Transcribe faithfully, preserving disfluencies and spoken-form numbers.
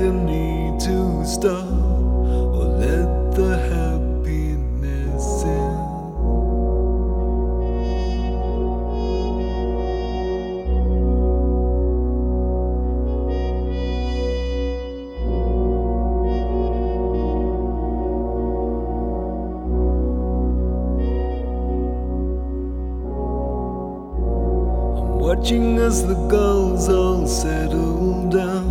the need to stop or let the happiness in. I'm watching as the gulls all settle down.